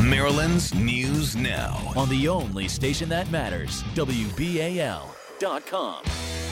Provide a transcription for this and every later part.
Maryland's News Now on the only station that matters, WBAL.com.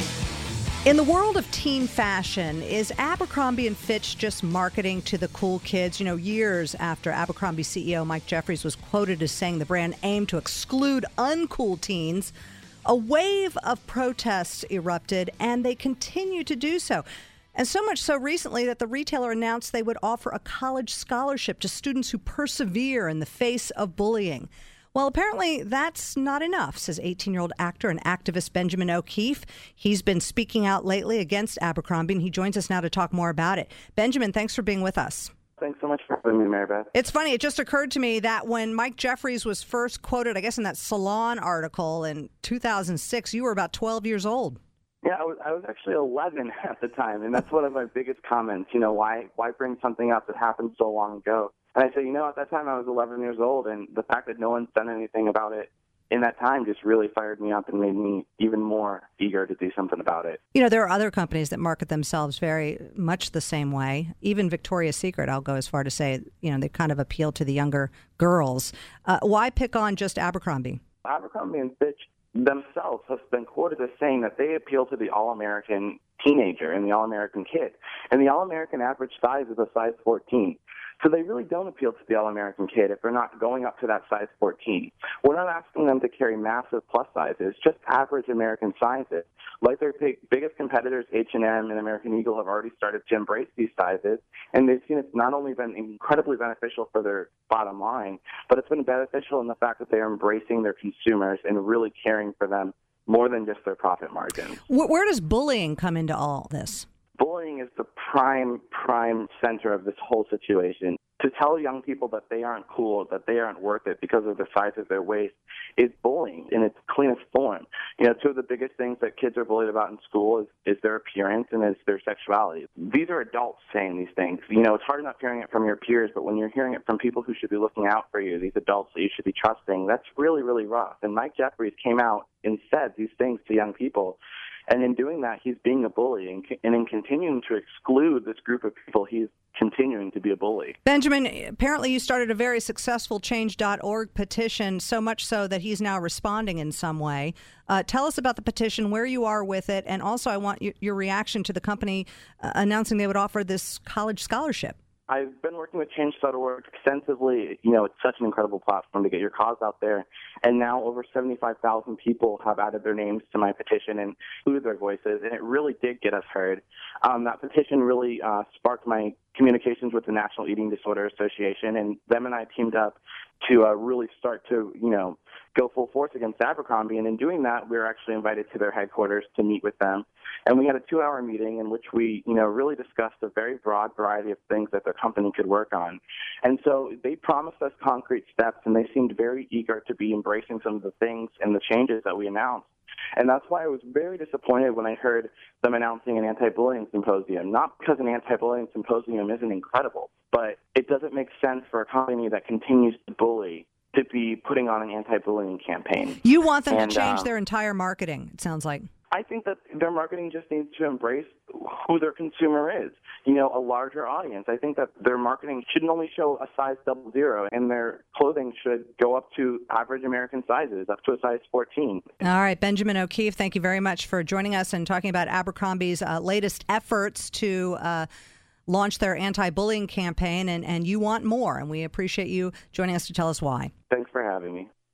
In the world of teen fashion, is Abercrombie & Fitch just marketing to the cool kids? You know, years after Abercrombie CEO Mike Jeffries was quoted as saying the brand aimed to exclude uncool teens, a wave of protests erupted, and they continue to do so. And so much so recently that the retailer announced they would offer a college scholarship to students who persevere in the face of bullying. Well, apparently that's not enough, says 18-year-old actor and activist Benjamin O'Keefe. He's been speaking out lately against Abercrombie, and he joins us now to talk more about it. Benjamin, thanks for being with us. Thanks so much for having me, Maribeth. It's funny. It just occurred to me that when Mike Jeffries was first quoted, I guess in that Salon article in 2006, you were about 12 years old. Yeah, I was actually 11 at the time, and that's one of my biggest comments. You know, why bring something up that happened so long ago? And I said, you know, at that time I was 11 years old, and the fact that no one's done anything about it in that time just really fired me up and made me even more eager to do something about it. You know, there are other companies that market themselves very much the same way. Even Victoria's Secret, I'll go as far to say, you know, they kind of appeal to the younger girls. Why pick on just Abercrombie? Abercrombie & Fitch themselves have been quoted as saying that they appeal to the all-American teenager and the all-American kid. And the all-American average size is a size 14. So they really don't appeal to the all-American kid if they're not going up to that size 14. We're not asking them to carry massive plus sizes, just average American sizes. Like their biggest competitors, H&M and American Eagle, have already started to embrace these sizes, and they've seen it's not only been incredibly beneficial for their bottom line, but it's been beneficial in the fact that they are embracing their consumers and really caring for them more than just their profit margins. Where does bullying come into all this? Bullying is the prime center of this whole situation. To tell young people that they aren't cool, that they aren't worth it because of the size of their waist is bullying in its cleanest form. You know, two of the biggest things that kids are bullied about in school is their appearance and is their sexuality. These are adults saying these things. You know, it's hard enough hearing it from your peers, but when you're hearing it from people who should be looking out for you, these adults that you should be trusting, that's really, really rough. And Mike Jeffries came out and said these things to young people. And in doing that, he's being a bully. And in continuing to exclude this group of people, he's continuing to be a bully. Benjamin, apparently you started a very successful Change.org petition, so much so that he's now responding in some way. Tell us about the petition, where you are with it, and also I want your reaction to the company announcing they would offer this college scholarship. I've been working with Change.org extensively. You know, it's such an incredible platform to get your cause out there. And now over 75,000 people have added their names to my petition and included their voices, and it really did get us heard. That petition really sparked my communications with the National Eating Disorder Association, and them and I teamed up to really start to, you know, go full force against Abercrombie. And in doing that, we were actually invited to their headquarters to meet with them. And we had a 2-hour meeting in which we, you know, really discussed a very broad variety of things that their company could work on. And so they promised us concrete steps, and they seemed very eager to be embracing some of the things and the changes that we announced. And that's why I was very disappointed when I heard them announcing an anti-bullying symposium. Not because an anti-bullying symposium isn't incredible, but it doesn't make sense for a company that continues to bully to be putting on an anti-bullying campaign. You want them to change their entire marketing, it sounds like. I think that their marketing just needs to embrace who their consumer is, you know, a larger audience. I think that their marketing shouldn't only show a size 00, and their clothing should go up to average American sizes, up to a size 14. All right, Benjamin O'Keefe, thank you very much for joining us and talking about Abercrombie's latest efforts to launch their anti-bullying campaign, and you want more, and we appreciate you joining us to tell us why. Thanks for having me.